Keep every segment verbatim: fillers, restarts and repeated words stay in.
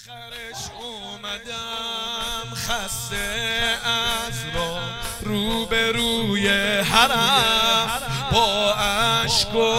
آخرش اومدم خسته از را رو به روی حرم با عشق و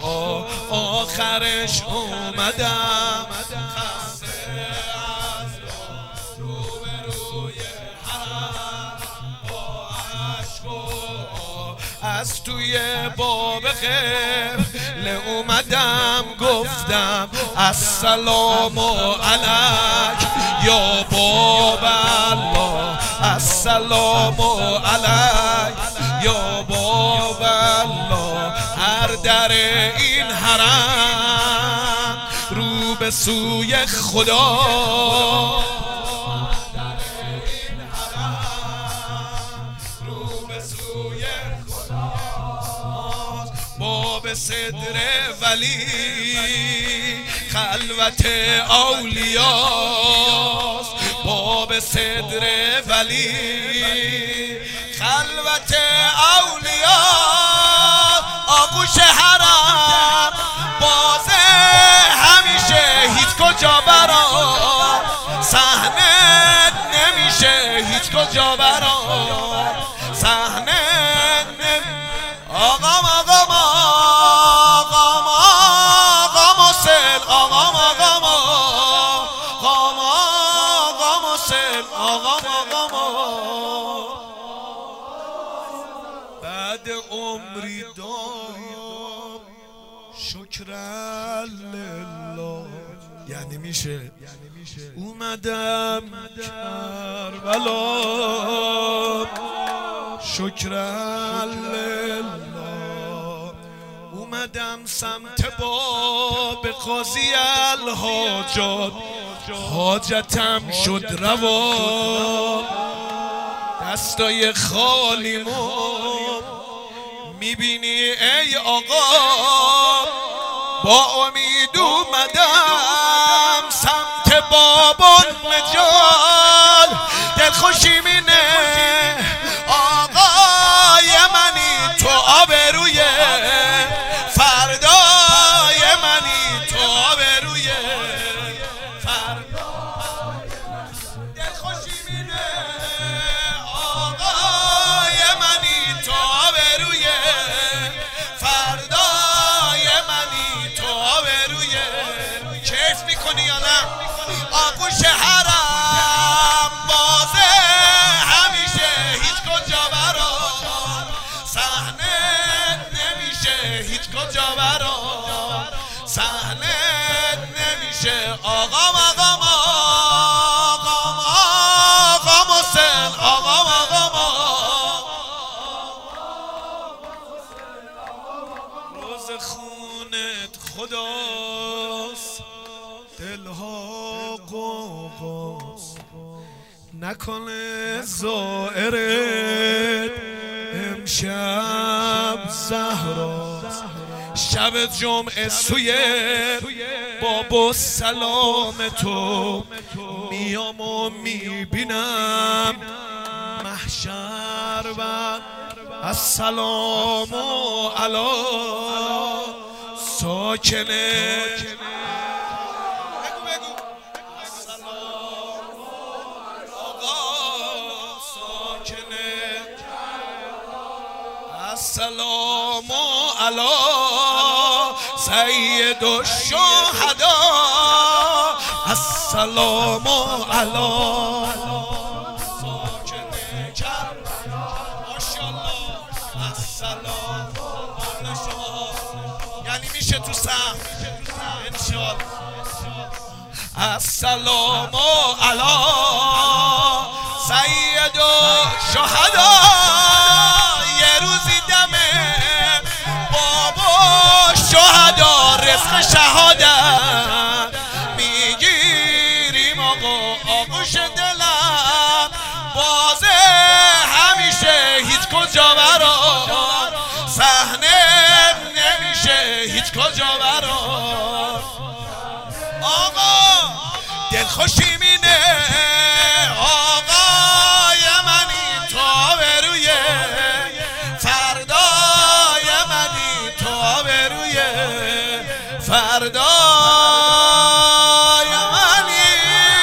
آخرش اومدم خسته از را رو به روی حرم با عشق و از توی باب قبل اومدم گفتم السلام علیک یا باب الله، السلام علیک یا باب الله. هر در این حرم رو به سوی خدا، باب صدر ولی خلوت اولیاست، باب صدر ولی خلوت اولیاست. آغوش حرم بازه همیشه هیچ کجا برام صحنه نمیشه، هیچ کجا برام صحنه نمیشه. آقام آقام آقام آقام حسین، آقام آقام آقام آقام حسین، آقام آقام. بعد عمری دام شکر لله، یعنی میشه اومدم کربلا شکر لله، اومدم سمت باب قاضی الحاجات، حاجتم شد روا. دستای خالیمو میبینی ای آقا، با امید اومدم سمت باب النجال. دلخوشی مینه آقای منی تو آبروی فردای منی، تو آبروی فردای منی. دلخوشی مینه آقای منی تو آبروی فردای منی، تو آبروی. کیف میکنی یا نه؟ آغوش حرم بازه همیشه هیچ کجا برام صحنه نمیشه، هیچ کجا برام صحنه نمیشه. آقام آقام آقام آقام حسین، آقام آقام روز خونت خداست، دلها قوقاست، نکنه زائرت امشب زهراست. شب جمعه سوی بابا سلام تو میام و میبینم محشر و السلام علی ساکنه. السلام علی سید الشهدا، السلام علی ساکن کربلا. ماشاءالله السلام علی شما، یعنی میشه تو سهم انشاءالله. السلام علی سید الشهدا. یه روزی دمه بابا شهدا رزق شهادت میگیریم آقا. آغوش دلم بازه همیشه هیچ کجا برام صحنه نمیشه، هیچ کجا برام. آقا دلخوشی مینه آقای منی تو آبروی فردای منی، تو آبروی فردای منی.